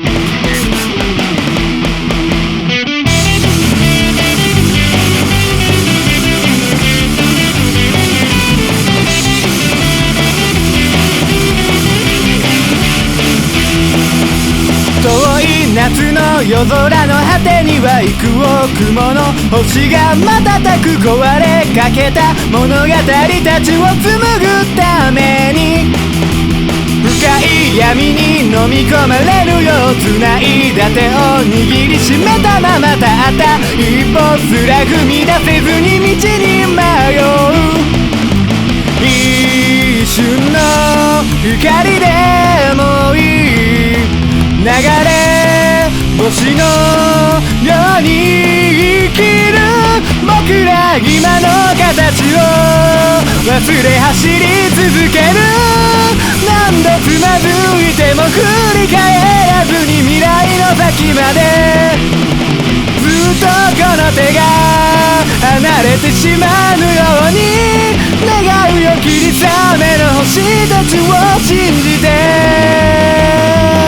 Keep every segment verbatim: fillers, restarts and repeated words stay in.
夏の夜空の果てには幾億もの星が瞬く壊れかけた物語たちを紡ぐために深い闇に飲み込まれるよう繋いだ手を握りしめたままたった一歩すら踏み出せずに道に迷う一瞬の光でもいい流れ星のように生きる僕ら今の形を忘れ走り続ける何度つまずいても振り返らずに未来の先までずっとこの手が離れてしまうように願うよ霧雨の星たちを信じて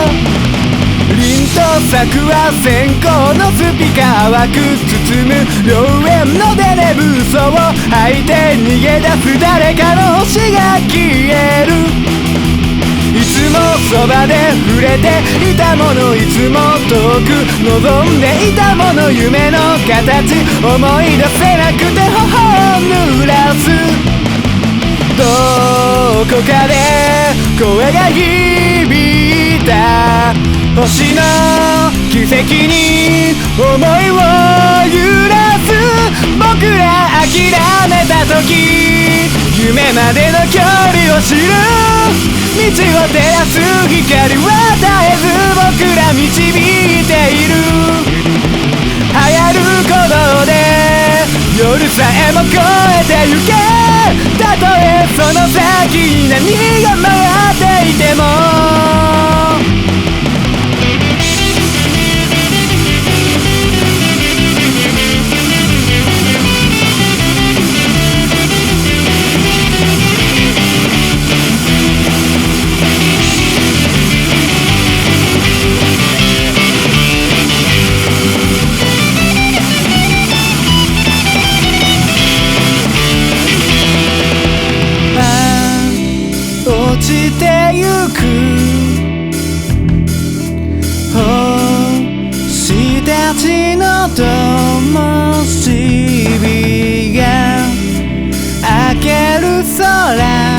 咲くは線香のスピカー淡く包む良縁のデレブ嘘を吐いて逃げ出す誰かの星が消えるいつもそばで触れていたものいつも遠く望んでいたもの夢の形思い出せなくて頬を濡らすどこかで声が響いた星の奇跡に思いを揺らす僕ら諦めた時夢までの距離を知る道を照らす光は絶えず僕ら導いている流行る鼓動で夜さえも越えてゆけたとえその先に何が待っていても落ちてゆく星たちの灯火が明ける空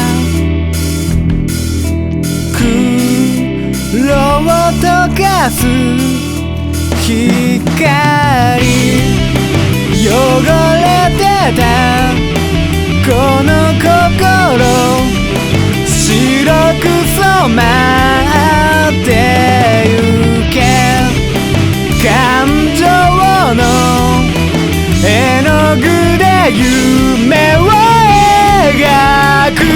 黒を溶かす光汚れてたこの心白く染まってゆけ感情の絵の具で夢を描く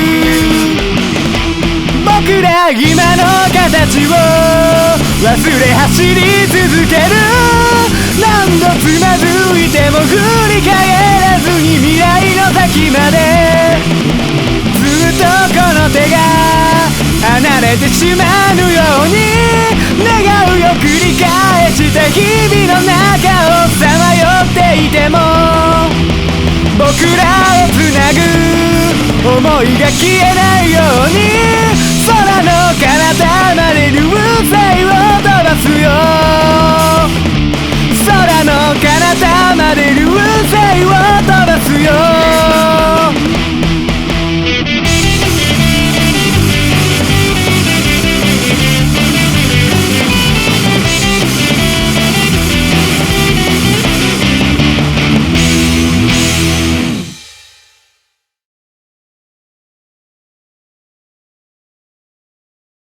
僕ら今の形を忘れ走り続ける何度つまずいても振り返らずに未来の先までずっとこの手が離れてしまうように願うよ繰り返した日々の中をさまよっていても僕らをつなぐ想いが消えないように空の彼方まで流星を